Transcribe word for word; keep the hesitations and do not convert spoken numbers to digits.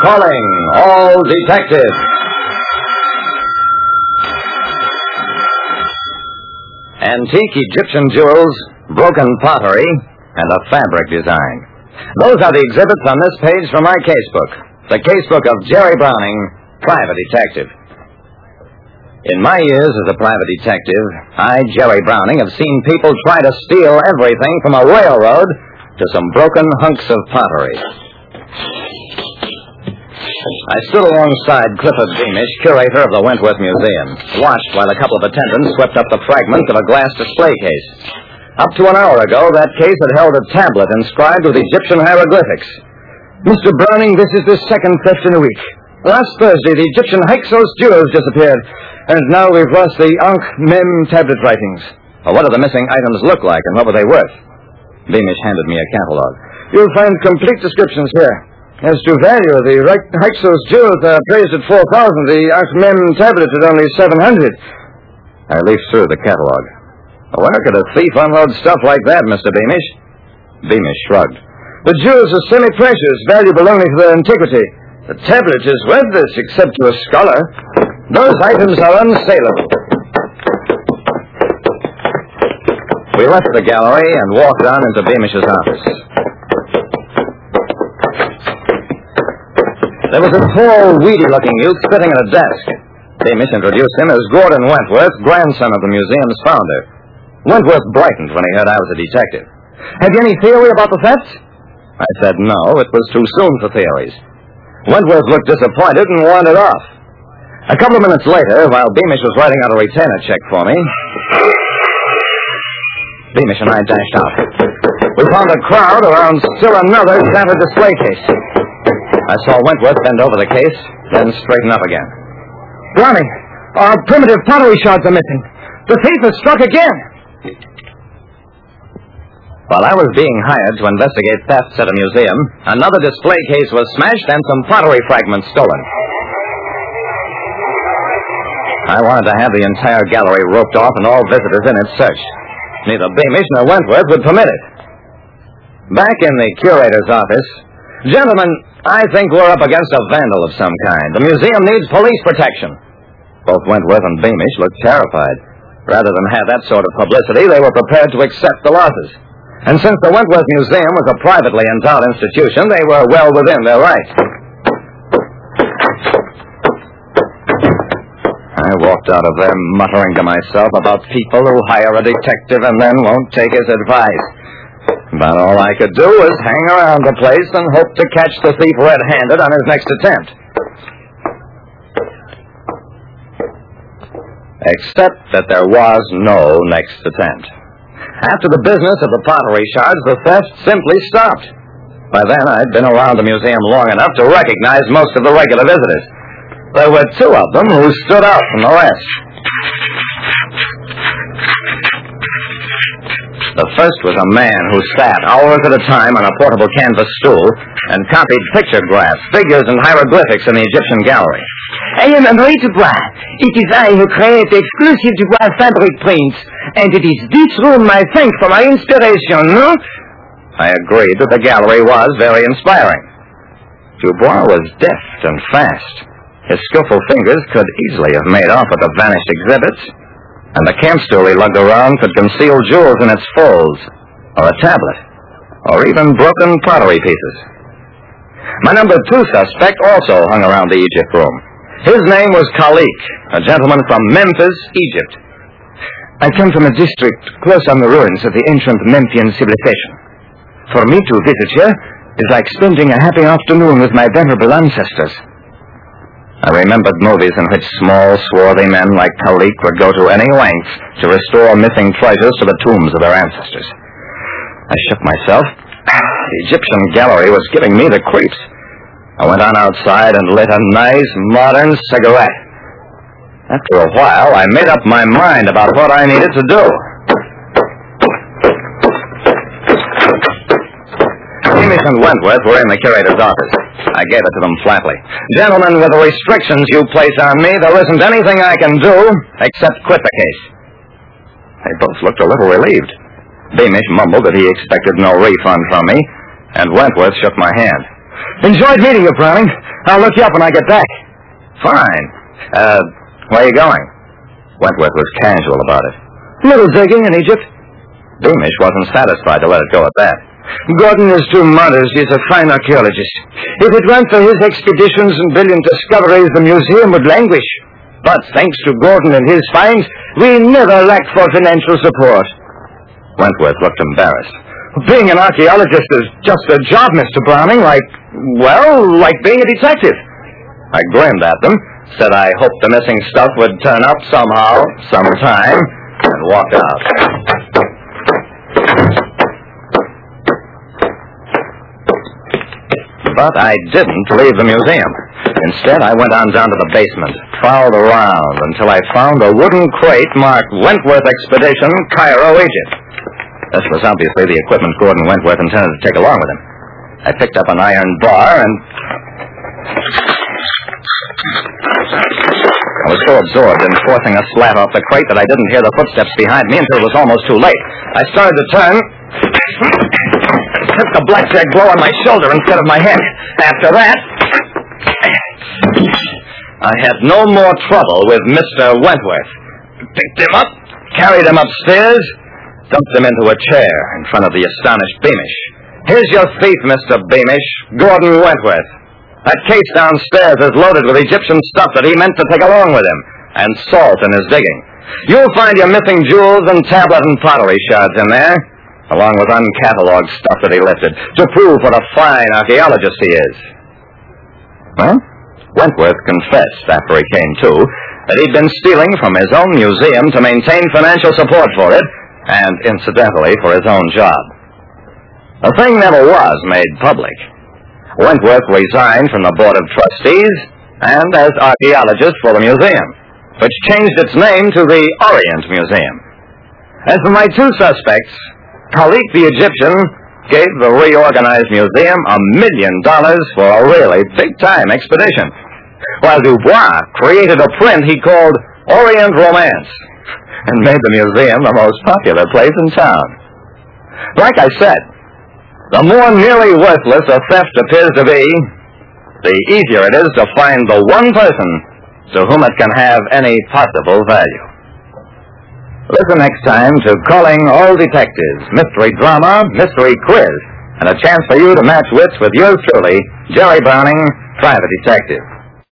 Calling all detectives. Antique Egyptian jewels, broken pottery, and a fabric design. Those are the exhibits on this page from my casebook. The casebook of Jerry Browning, private detective. In my years as a private detective, I, Jerry Browning, have seen people try to steal everything from a railroad to some broken hunks of pottery. I stood alongside Clifford Beamish, curator of the Wentworth Museum, watched while a couple of attendants swept up the fragments of a glass display case. Up to an hour ago, that case had held a tablet inscribed with Egyptian hieroglyphics. Mister Browning, this is the second theft in a week. Last Thursday, the Egyptian Hyksos jewels disappeared, and now we've lost the Ankh-Mem tablet writings. Well, what do the missing items look like, and what were they worth? Beamish handed me a catalog. You'll find complete descriptions here. As to value, the Hyksos jewels are appraised at four thousand. The Ankh-Mem tablet at only seven hundred. I leafed through the catalog. Where could a thief unload stuff like that, Mister Beamish? Beamish shrugged. The jewels are semi-precious, value belonging to their antiquity. The tablet is worthless, except to a scholar. Those items are unsaleable. We left the gallery and walked on into Beamish's office. There was a tall, weedy-looking youth sitting at a desk. Beamish introduced him as Gordon Wentworth, grandson of the museum's founder. Wentworth brightened when he heard I was a detective. Have you any theory about the theft? I said no, it was too soon for theories. Wentworth looked disappointed and wandered off. A couple of minutes later, while Beamish was writing out a retainer check for me, Beamish and I dashed out. We found a crowd around still another shattered display case. I saw Wentworth bend over the case, then straighten up again. Browning, our primitive pottery shards are missing. The thief has struck again. While I was being hired to investigate thefts at a museum, another display case was smashed and some pottery fragments stolen. I wanted to have the entire gallery roped off and all visitors in it searched. Neither Beamish nor Wentworth would permit it. Back in the curator's office, gentlemen, I think we're up against a vandal of some kind. The museum needs police protection. Both Wentworth and Beamish looked terrified. Rather than have that sort of publicity, they were prepared to accept the losses. And since the Wentworth Museum was a privately endowed institution, they were well within their rights. I walked out of there muttering to myself about people who hire a detective and then won't take his advice. But all I could do was hang around the place and hope to catch the thief red-handed on his next attempt. Except that there was no next attempt. After the business of the pottery shards, the theft simply stopped. By then, I'd been around the museum long enough to recognize most of the regular visitors. There were two of them who stood out from the rest. The first was a man who sat hours at a time on a portable canvas stool and copied pictographs, figures, and hieroglyphics in the Egyptian gallery. I am Henri Dubois. It is I who create exclusive Dubois fabric prints, and it is this room I thank for my inspiration, no? I agreed that the gallery was very inspiring. Dubois was deft and fast. His skillful fingers could easily have made off with the vanished exhibits, and the camp stool he lugged around could conceal jewels in its folds, or a tablet, or even broken pottery pieces. My number two suspect also hung around the Egypt room. His name was Khalik, a gentleman from Memphis, Egypt. I come from a district close on the ruins of the ancient Memphian civilization. For me to visit here is like spending a happy afternoon with my venerable ancestors. I remembered movies in which small, swarthy men like Khalik would go to any lengths to restore missing treasures to the tombs of their ancestors. I shook myself. The Egyptian gallery was giving me the creeps. I went on outside and lit a nice, modern cigarette. After a while, I made up my mind about what I needed to do. Beamish and Wentworth were in the curator's office. I gave it to them flatly. Gentlemen, with the restrictions you place on me, there isn't anything I can do except quit the case. They both looked a little relieved. Beamish mumbled that he expected no refund from me, and Wentworth shook my hand. Enjoyed meeting you, Browning. I'll look you up when I get back. Fine. Uh, where are you going? Wentworth was casual about it. Little digging in Egypt. Beamish wasn't satisfied to let it go at that. Gordon is too modest. He's a fine archaeologist. If it weren't for his expeditions and brilliant discoveries, the museum would languish. But thanks to Gordon and his finds, we never lacked for financial support. Wentworth looked embarrassed. Being an archaeologist is just a job, Mister Browning, like, well, like being a detective. I grinned at them, said I hoped the missing stuff would turn up somehow, sometime, and walked out. But I didn't leave the museum. Instead, I went on down to the basement, prowled around until I found a wooden crate marked Wentworth Expedition, Cairo, Egypt. This was obviously the equipment Gordon Wentworth intended to take along with him. I picked up an iron bar and... I was so absorbed in forcing a slat off the crate that I didn't hear the footsteps behind me until it was almost too late. I started to turn... hit the blackjack blow on my shoulder instead of my head. After that... I had no more trouble with Mister Wentworth. Picked him up, carried him upstairs... dumped him into a chair in front of the astonished Beamish. Here's your thief, Mister Beamish, Gordon Wentworth. That case downstairs is loaded with Egyptian stuff that he meant to take along with him, and salt in his digging. You'll find your missing jewels and tablet and pottery shards in there, along with uncatalogued stuff that he lifted, to prove what a fine archaeologist he is. Well, Wentworth confessed after he came to that he'd been stealing from his own museum to maintain financial support for it, and incidentally for his own job. The thing never was made public. Wentworth resigned from the Board of Trustees and as archaeologist for the museum, which changed its name to the Orient Museum. As for my two suspects, Khalik the Egyptian gave the reorganized museum a million dollars for a really big-time expedition, while Dubois created a print he called Orient Romance and made the museum the most popular place in town. Like I said, the more nearly worthless a theft appears to be, the easier it is to find the one person to whom it can have any possible value. Listen next time to Calling All Detectives, mystery drama, mystery quiz, and a chance for you to match wits with yours truly, Jerry Browning, Private Detective.